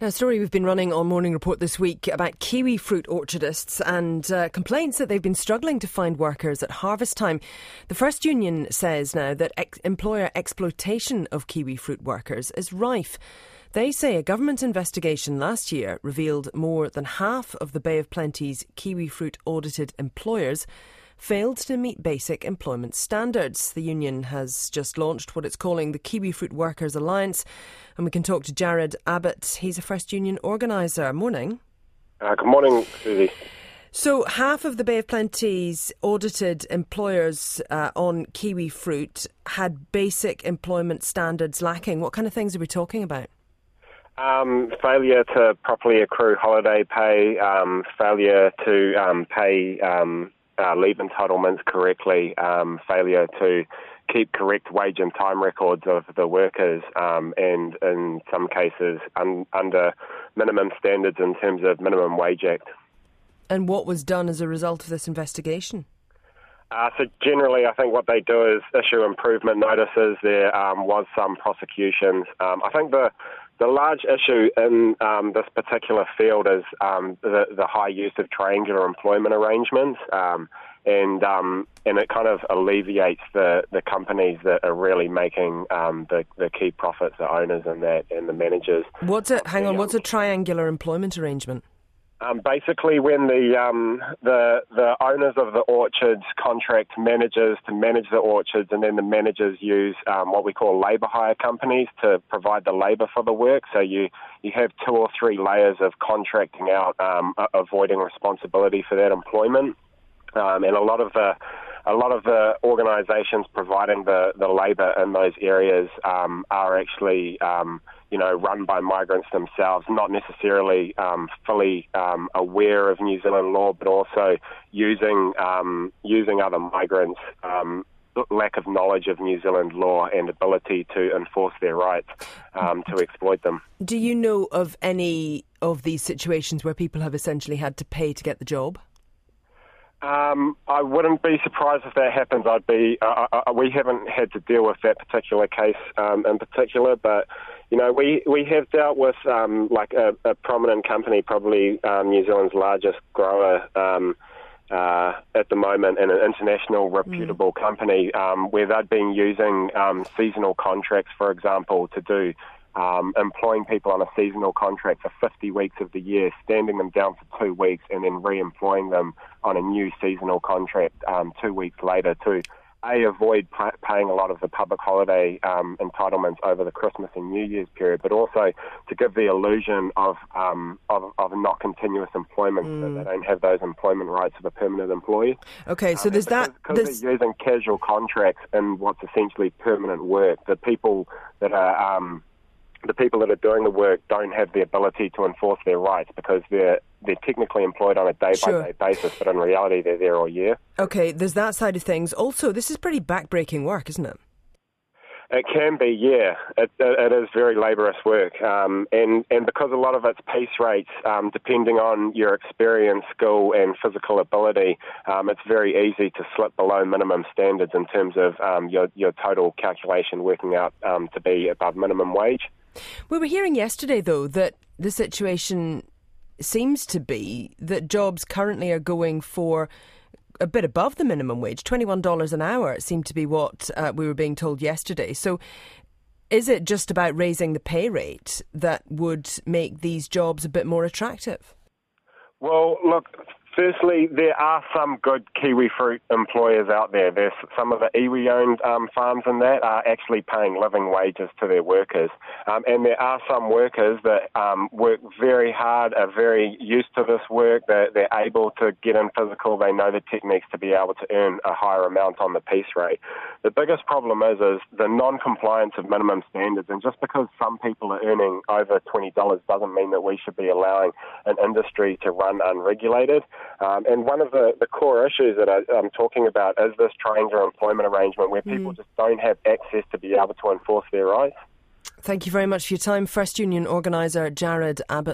Now, a story we've been running on Morning Report this week about kiwi fruit orchardists and complaints that they've been struggling to find workers at harvest time. The First Union says now that employer exploitation of kiwi fruit workers is rife. They say a government investigation last year revealed more than half of the Bay of Plenty's kiwi fruit audited employers failed to meet basic employment standards. The union has just launched what it's calling the Kiwi Fruit Workers Alliance, and we can talk to Jared Abbott. He's a First Union organiser. Morning. Good morning, Susie. So half of the Bay of Plenty's audited employers on kiwi fruit had basic employment standards lacking. What kind of things are we talking about? Failure to properly accrue holiday pay, failure to pay leave entitlements correctly, failure to keep correct wage and time records of the workers, and in some cases under minimum standards in terms of Minimum Wage Act. And what was done as a result of this investigation? So generally, I think what they do is issue improvement notices. There was some prosecutions. I think the large issue in this particular field is the high use of triangular employment arrangements, and it kind of alleviates the companies that are really making the key profits, the owners and the managers. What's a triangular employment arrangement? Basically, when the owners of the orchards contract managers to manage the orchards, and then the managers use what we call labour hire companies to provide the labour for the work. So you have 2 or 3 layers of contracting out, avoiding responsibility for that employment, and a lot of the organisations providing the labour in those areas are actually run by migrants themselves, not necessarily fully aware of New Zealand law, but also using other migrants' lack of knowledge of New Zealand law and ability to enforce their rights to exploit them. Do you know of any of these situations where people have essentially had to pay to get the job? I wouldn't be surprised if that happens. We haven't had to deal with that particular case in particular, but we have dealt with a prominent company, probably New Zealand's largest grower at the moment, and an international reputable company, where they've been using seasonal contracts, for example, to do employing people on a seasonal contract for 50 weeks of the year, standing them down for 2 weeks, and then re-employing them on a new seasonal contract 2 weeks later to avoid paying a lot of the public holiday entitlements over the Christmas and New Year's period, but also to give the illusion of not continuous employment, so that they don't have those employment rights of a permanent employee. Okay, so there's that. Because they're using casual contracts in what's essentially permanent work, the people that are doing the work don't have the ability to enforce their rights because they're technically employed on a day-by-day basis, but in reality they're there all year. Okay, there's that side of things. Also, this is pretty back-breaking work, isn't it? It can be, yeah. It is very laborious work, and because a lot of it's piece rates, depending on your experience, skill and physical ability, it's very easy to slip below minimum standards in terms of your total calculation working out to be above minimum wage. We were hearing yesterday, though, that the situation seems to be that jobs currently are going for a bit above the minimum wage. $21 an hour seemed to be what we were being told yesterday. So is it just about raising the pay rate that would make these jobs a bit more attractive? Well, look, firstly, there are some good kiwi fruit employers out there. There's some of the iwi-owned farms and that are actually paying living wages to their workers. And there are some workers that work very hard, are very used to this work. They're able to get in physical. They know the techniques to be able to earn a higher amount on the piece rate. The biggest problem is the non-compliance of minimum standards. And just because some people are earning over $20 doesn't mean that we should be allowing an industry to run unregulated. And one of the core issues that I'm talking about is this triangular employment arrangement where people just don't have access to be able to enforce their rights. Thank you very much for your time. First Union organiser Jared Abbott.